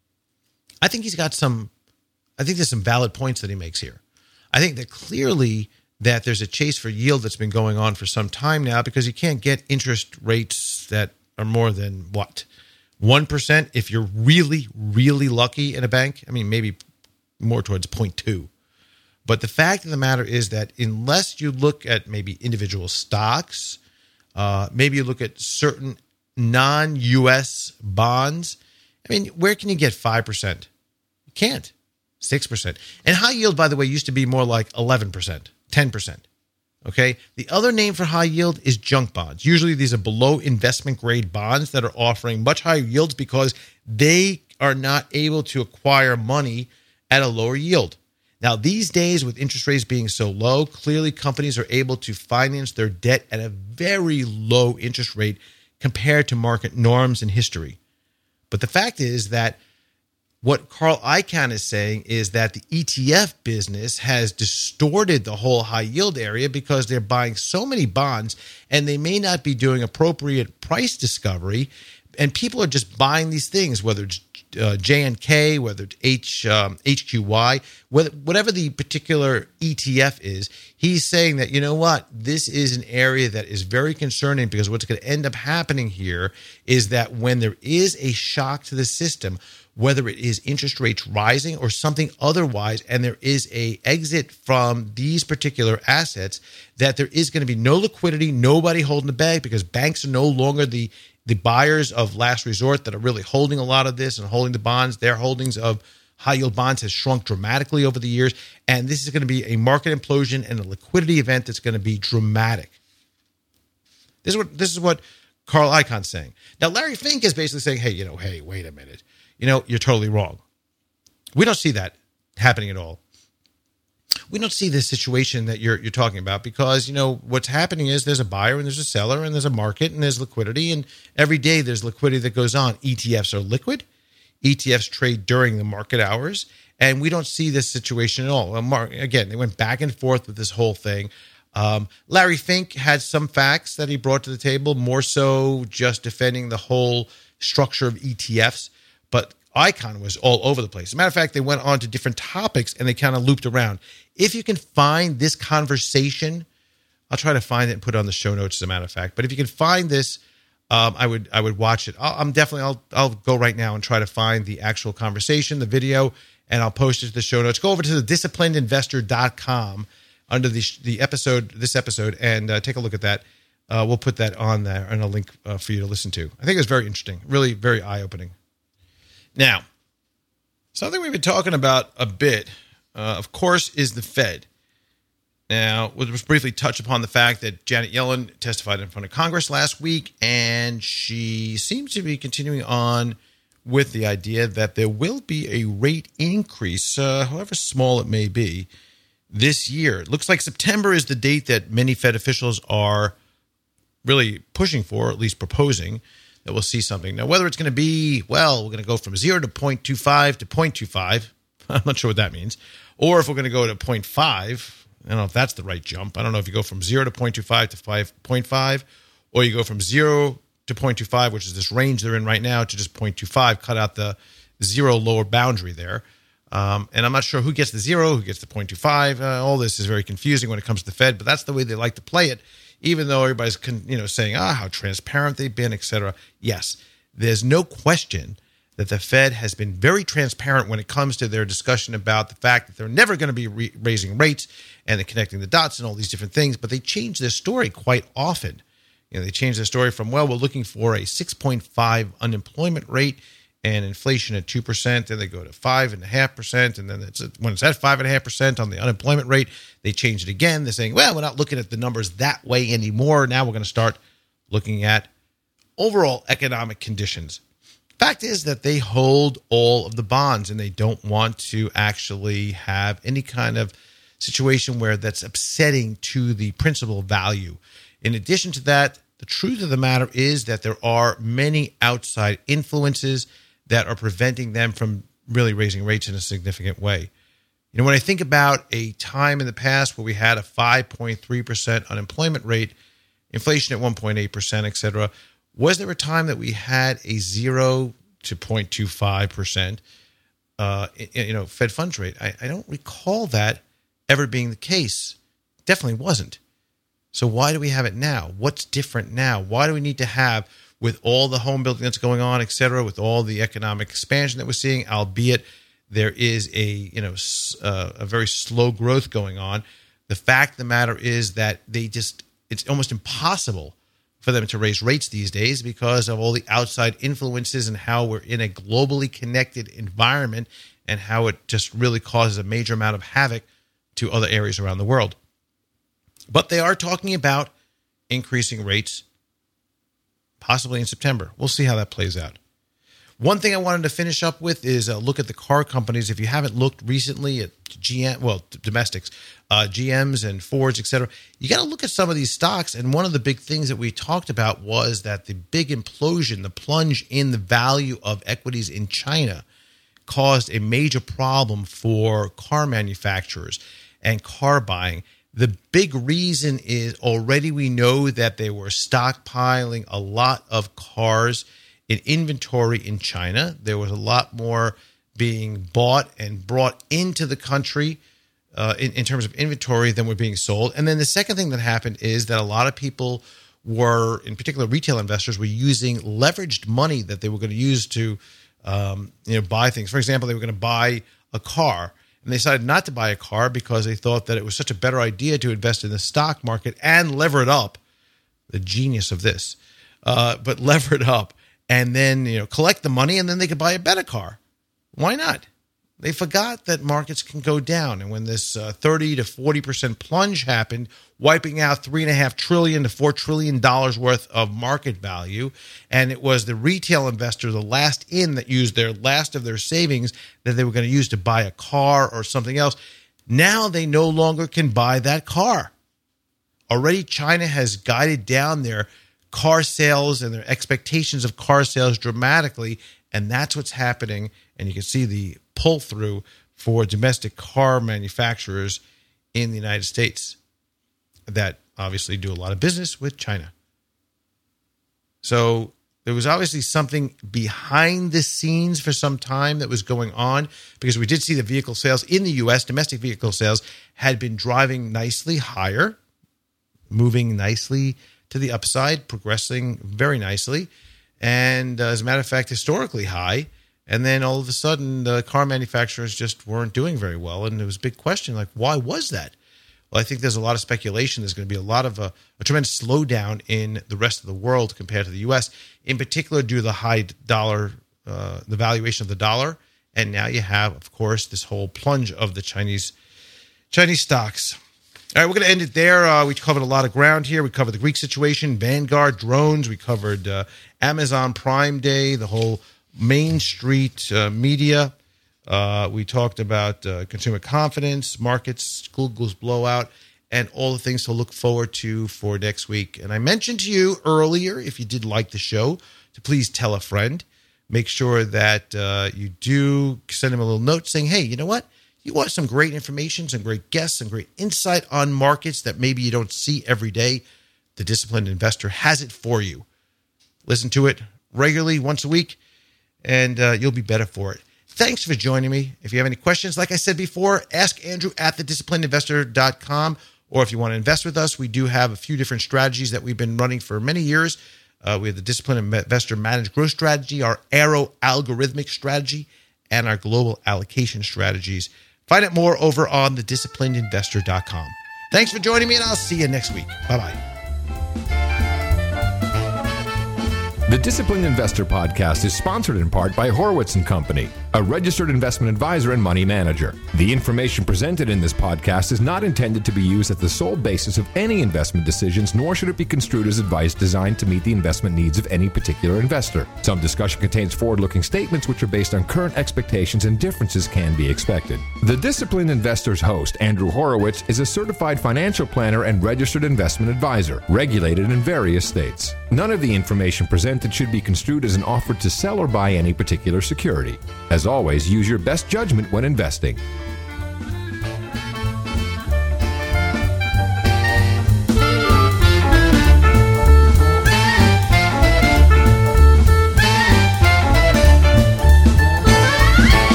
I think there's some valid points that he makes here. I think that clearly that there's a chase for yield that's been going on for some time now because you can't get interest rates that are more than what? 1% if you're really, really lucky in a bank. I mean, maybe more towards 0.2. But the fact of the matter is that unless you look at maybe individual stocks, maybe you look at certain non-U.S. bonds, I mean, where can you get 5%? You can't. 6%. And high yield, by the way, used to be more like 11%, 10%. Okay. The other name for high yield is junk bonds. Usually these are below investment grade bonds that are offering much higher yields because they are not able to acquire money at a lower yield. Now, these days with interest rates being so low, clearly companies are able to finance their debt at a very low interest rate compared to market norms and history. But the fact is that what Carl Icahn is saying is that the ETF business has distorted the whole high yield area because they're buying so many bonds and they may not be doing appropriate price discovery. And people are just buying these things, whether it's JNK, whether it's HQY, whatever the particular ETF is. He's saying that, you know what, this is an area that is very concerning because what's going to end up happening here is that when there is a shock to the system, whether it is interest rates rising or something otherwise, and there is a exit from these particular assets, that there is going to be no liquidity, nobody holding the bag because banks are no longer the buyers of last resort that are really holding a lot of this and holding the bonds. Their holdings of high yield bonds has shrunk dramatically over the years. And this is going to be a market implosion and a liquidity event that's going to be dramatic. This is what Carl Icahn's saying. Now, Larry Fink is basically saying, hey, wait a minute. You're totally wrong. We don't see that happening at all. We don't see this situation that you're talking about because, what's happening is there's a buyer and there's a seller and there's a market and there's liquidity. And every day there's liquidity that goes on. ETFs are liquid. ETFs trade during the market hours. And we don't see this situation at all. Again, they went back and forth with this whole thing. Larry Fink had some facts that he brought to the table, more so just defending the whole structure of ETFs. But Icahn was all over the place. As a matter of fact, they went on to different topics and they kind of looped around. If you can find this conversation, I'll try to find it and put it on the show notes, as a matter of fact. But if you can find this, I would watch it. I'll go right now and try to find the actual conversation, the video, and I'll post it to the show notes. Go over to the disciplinedinvestor.com under this episode, and take a look at that. We'll put that on there and a link for you to listen to. I think it was very interesting, really very eye-opening. Now, something we've been talking about a bit, of course, is the Fed. Now, we'll just briefly touch upon the fact that Janet Yellen testified in front of Congress last week, and she seems to be continuing on with the idea that there will be a rate increase, however small it may be, this year. It looks like September is the date that many Fed officials are really pushing for, or at least proposing, that we'll see something. Now, whether it's going to be, we're going to go from 0 to 0.25 to 0.25. I'm not sure what that means. Or if we're going to go to 0.5, I don't know if that's the right jump. I don't know if you go from 0 to 0.25 to 5.5, or you go from 0 to 0.25, which is this range they're in right now, to just 0.25, cut out the zero lower boundary there. And I'm not sure who gets the 0, who gets the 0.25. All this is very confusing when it comes to the Fed, but that's the way they like to play it. even though everybody's saying, how transparent they've been, et cetera. Yes, there's no question that the Fed has been very transparent when it comes to their discussion about the fact that they're never going to be raising rates and they're connecting the dots and all these different things. But they change their story quite often. They change their story from, we're looking for a 6.5 unemployment rate and inflation at 2%. Then they go to 5.5%. And then when it's at 5.5% on the unemployment rate, they change it again. They're saying, we're not looking at the numbers that way anymore. Now we're going to start looking at overall economic conditions. Fact is that they hold all of the bonds and they don't want to actually have any kind of situation where that's upsetting to the principal value. In addition to that, the truth of the matter is that there are many outside influences that are preventing them from really raising rates in a significant way. When I think about a time in the past where we had a 5.3% unemployment rate, inflation at 1.8%, et cetera, was there a time that we had a 0 to 0.25%, Fed funds rate? I don't recall that ever being the case. Definitely wasn't. So why do we have it now? What's different now? Why do we need to have, with all the home building that's going on, et cetera, with all the economic expansion that we're seeing, albeit there is a very slow growth going on, the fact of the matter is that it's almost impossible for them to raise rates these days because of all the outside influences and how we're in a globally connected environment and how it just really causes a major amount of havoc to other areas around the world. But they are talking about increasing rates possibly in September. We'll see how that plays out. One thing I wanted to finish up with is a look at the car companies. If you haven't looked recently at domestics, GMs and Fords, et cetera, you got to look at some of these stocks. And one of the big things that we talked about was that the big implosion, the plunge in the value of equities in China caused a major problem for car manufacturers and car buying. The big reason is already we know that they were stockpiling a lot of cars in inventory in China. There was a lot more being bought and brought into the country in terms of inventory than were being sold. And then the second thing that happened is that a lot of people were, in particular retail investors, were using leveraged money that they were going to use to buy things. For example, they were going to buy a car. And they decided not to buy a car because they thought that it was such a better idea to invest in the stock market and lever it up. The genius of this. But lever it up and then collect the money and then they could buy a better car. Why not? They forgot that markets can go down. And when this 30 to 40% plunge happened, wiping out $3.5 trillion to $4 trillion worth of market value, and it was the retail investor, the last in, that used their last of their savings that they were going to use to buy a car or something else. Now they no longer can buy that car. Already China has guided down their car sales and their expectations of car sales dramatically, and that's what's happening. And you can see the pull through for domestic car manufacturers in the United States that obviously do a lot of business with China. So there was obviously something behind the scenes for some time that was going on, because we did see the vehicle sales in the U.S., domestic vehicle sales had been driving nicely higher, moving nicely to the upside, progressing very nicely, and as a matter of fact, historically high. And then all of a sudden, the car manufacturers just weren't doing very well. And there was a big question, like, why was that? Well, I think there's a lot of speculation. There's going to be a lot of a tremendous slowdown in the rest of the world compared to the U.S., in particular due to the high dollar, the valuation of the dollar. And now you have, of course, this whole plunge of the Chinese stocks. All right, we're going to end it there. We covered a lot of ground here. We covered the Greek situation, Vanguard, drones. We covered Amazon Prime Day, the whole Main Street media. We talked about consumer confidence, markets, Google's blowout, and all the things to look forward to for next week. And I mentioned to you earlier, if you did like the show, to please tell a friend. Make sure that you do send them a little note saying, hey, you know what? You want some great information, some great guests, some great insight on markets that maybe you don't see every day. The Disciplined Investor has it for you. Listen to it regularly, once a week, and you'll be better for it. Thanks for joining me. If you have any questions, like I said before, ask Andrew at thedisciplinedinvestor.com or if you want to invest with us, we do have a few different strategies that we've been running for many years. We have the Disciplined Investor Managed Growth Strategy, our Arrow Algorithmic Strategy, and our Global Allocation Strategies. Find out more over on thedisciplinedinvestor.com. Thanks for joining me, and I'll see you next week. Bye-bye. The Disciplined Investor Podcast is sponsored in part by Horowitz & Company, a registered investment advisor and money manager. The information presented in this podcast is not intended to be used as the sole basis of any investment decisions, nor should it be construed as advice designed to meet the investment needs of any particular investor. Some discussion contains forward-looking statements which are based on current expectations, and differences can be expected. The Disciplined Investor's host, Andrew Horowitz, is a certified financial planner and registered investment advisor, regulated in various states. None of the information presented should be construed as an offer to sell or buy any particular security. As always, use your best judgment when investing.